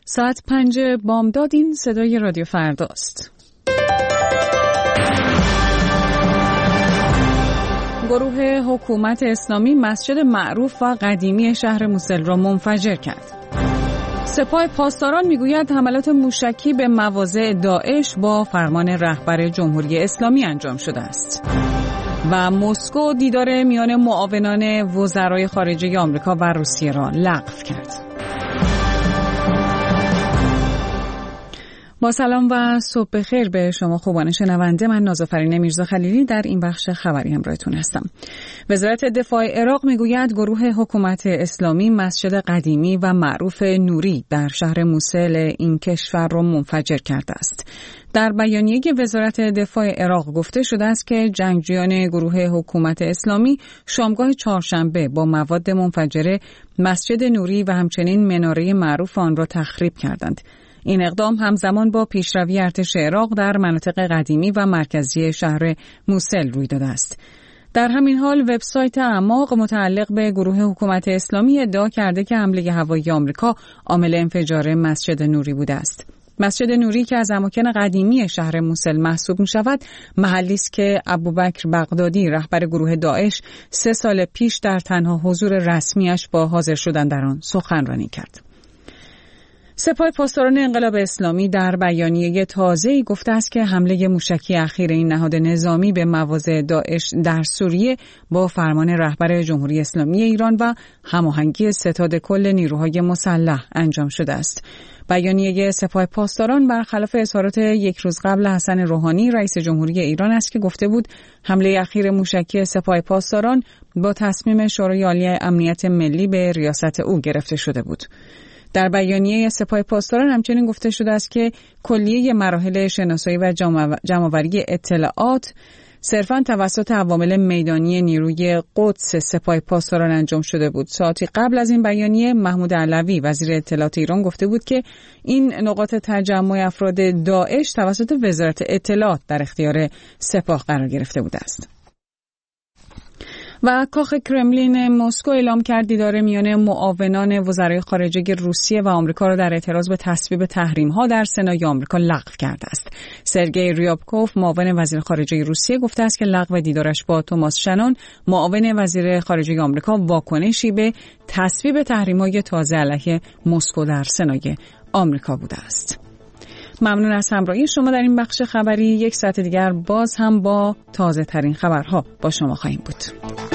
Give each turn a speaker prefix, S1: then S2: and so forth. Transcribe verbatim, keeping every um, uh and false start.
S1: ساعت پنج بامداد. این صدای رادیو فرداست. گروه حکومت اسلامی مسجد معروف و قدیمی شهر موسل را منفجر کرد. سپاه پاسداران میگوید حملات موشکی به مواضع داعش با فرمان رهبر جمهوری اسلامی انجام شده است. و مسکو دیدار میان معاونان وزرای خارجه آمریکا و روسیه را لغو کرد. با سلام و صبح بخیر به شما خوبان شنونده. من نازافرین میرزا خلیلی در این بخش خبری همراهتون هستم. وزارت دفاع عراق میگوید گروه حکومت اسلامی مسجد قدیمی و معروف نوری در شهر موسل این کشور را منفجر کرده است. در بیانیه وزارت دفاع عراق گفته شده است که جنگجویان گروه حکومت اسلامی شامگاه چهارشنبه با مواد منفجره مسجد نوری و همچنین مناره معروف آن را تخریب کردند. این اقدام همزمان با پیشروی ارتش عراق در مناطق قدیمی و مرکزی شهر موسل روی داده است. در همین حال وبسایت اعماق متعلق به گروه حکومت اسلامی ادعا کرده که حمله هوایی آمریکا عامل انفجار مسجد نوری بوده است. مسجد نوری که از اماکن قدیمی شهر موسل محسوب می شود، محلی است که ابوبکر بغدادی رهبر گروه داعش سه سال پیش در تنها حضور رسمیش با حاضر شدن در آن سخنرانی کرد. سپاه پاسداران انقلاب اسلامی در بیانیه تازه‌ای گفته است که حمله موشکی اخیر این نهاد نظامی به مواضع داعش در سوریه با فرمان رهبر جمهوری اسلامی ایران و هماهنگی ستاد کل نیروهای مسلح انجام شده است. بیانیه سپاه پاسداران برخلاف اظهارات یک روز قبل حسن روحانی رئیس جمهوری ایران است که گفته بود حمله اخیر موشکی سپاه پاسداران با تصمیم شورای عالی امنیت ملی به ریاست او گرفته شده بود. در بیانیه سپاه پاسداران همچنین گفته شده است که کلیه مراحل شناسایی و جمع‌آوری اطلاعات صرفاً توسط عوامل میدانی نیروی قدس سپاه پاسداران انجام شده بود. ساعتی قبل از این بیانیه محمود علوی وزیر اطلاعات ایران گفته بود که این نقاط تجمع افراد داعش توسط وزارت اطلاعات در اختیار سپاه قرار گرفته بوده است. و کاخ کرملین مسکو اعلام کرد دیدار میان معاونان وزرای خارجه روسیه و آمریکا را در اعتراض به تصویب تحریم‌ها در سنای آمریکا لغو کرده است. سرگئی ریابکوف معاون وزیر خارجه روسیه گفته است که لغو دیدارش با توماس شنون معاون وزیر خارجه آمریکا واکنشی به تصویب تحریم‌های تازه علیه مسکو در سنای آمریکا بوده است. ممنون از همراهی شما در این بخش خبری. یک ساعت دیگر باز هم با تازه ترین خبرها با شما خواهیم بود.